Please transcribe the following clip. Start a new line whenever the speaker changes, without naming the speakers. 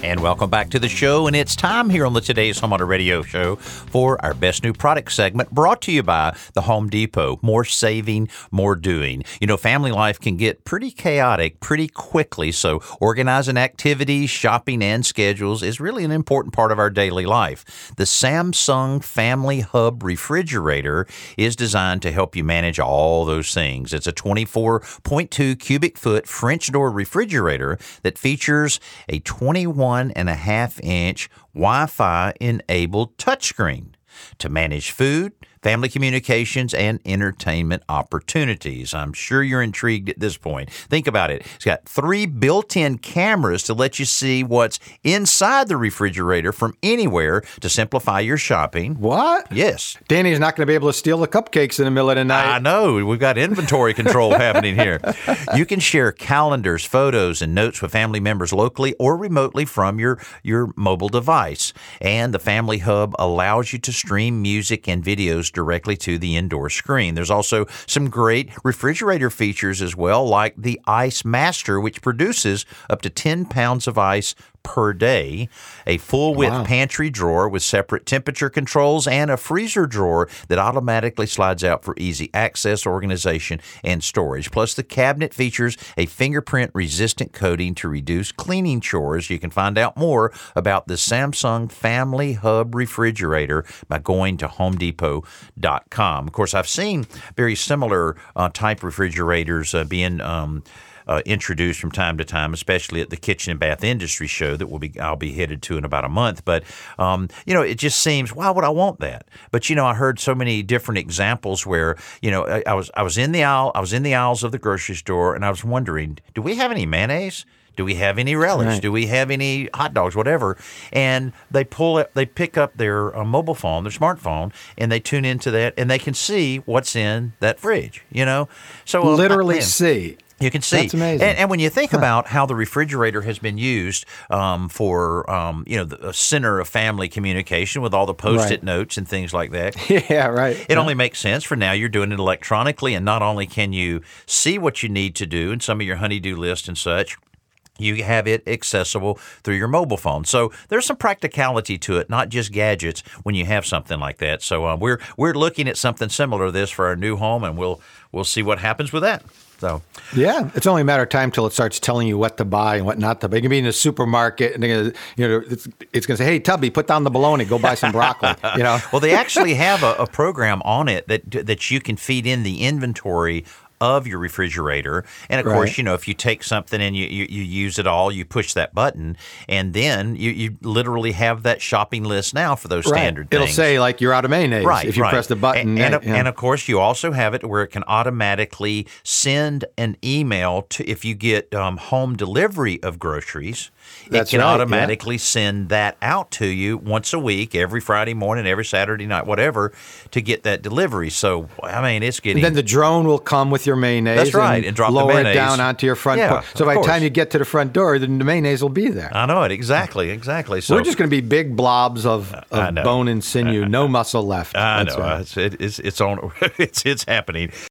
And welcome back to the show, and it's time here on the Today's Homeowner Radio Show for our Best New Product segment, brought to you by the Home Depot. More saving, more doing. You know, family life can get pretty chaotic pretty quickly, so organizing activities, shopping, and schedules is really an important part of our daily life. The Samsung Family Hub refrigerator is designed to help you manage all those things. It's a 24.2 cubic foot French door refrigerator that features a 21.5-inch Wi-Fi enabled touchscreen to manage food, family communications, and entertainment opportunities. I'm sure you're intrigued at this point. Think about it. It's got 3 built-in cameras to let you see what's inside the refrigerator from anywhere to simplify your shopping.
What?
Yes.
Danny's not going to be able to steal the cupcakes in the middle of the night.
I know. We've got inventory control happening here. You can share calendars, photos, and notes with family members locally or remotely from your mobile device. And the Family Hub allows you to stream music and videos directly to the indoor screen. There's also some great refrigerator features as well, like the Ice Master, which produces up to 10 pounds of ice per day, a full-width pantry drawer with separate temperature controls, and a freezer drawer that automatically slides out for easy access, organization, and storage. Plus, the cabinet features a fingerprint-resistant coating to reduce cleaning chores. You can find out more about the Samsung Family Hub refrigerator by going to HomeDepot.com. Of course, I've seen very similar type refrigerators being introduced from time to time, especially at the Kitchen and Bath Industry Show that I'll be headed to in about a month. But it just seems, why would I want that? But I heard so many different examples where I was in the aisles of the grocery store, and I was wondering, do we have any mayonnaise? Do we have any relish?
Right.
Do we have any hot dogs? Whatever. And they pick up their mobile phone, their smartphone, and they tune into that, and they can see what's in that fridge. So
literally see.
You can see.
That's amazing.
And when you think about how the refrigerator has been used for, the center of family communication with all the Post-it notes and things like that.
Yeah, right.
It only makes sense for now. You're doing it electronically, and not only can you see what you need to do in some of your honey-do list and such, you have it accessible through your mobile phone. So there's some practicality to it, not just gadgets when you have something like that. So we're looking at something similar to this for our new home, and we'll see what happens with that. So
yeah, it's only a matter of time till it starts telling you what to buy and what not to buy. You can be in a supermarket and it's going to say, "Hey, Tubby, put down the bologna, go buy some broccoli."
Well, they actually have a program on it that you can feed in the inventory of your refrigerator. And of course, if you take something and you use it all, you push that button, and then you literally have that shopping list now for those standard things.
It'll say, like, you're out of mayonnaise if you press the button.
And of course, you also have it where it can automatically send an email to, if you get home delivery of groceries, it can automatically send that out to you once a week, every Friday morning, every Saturday night, whatever, to get that delivery. So, it's getting...
And then the drone will come with your mayonnaise.
That's right, and drop the
lower
mayonnaise
it down onto your front porch. So by the time you get to the front door, the mayonnaise will be there.
I know it, exactly. So
we're just going to be big blobs of bone and sinew, no muscle left.
I know. It's on. It's happening.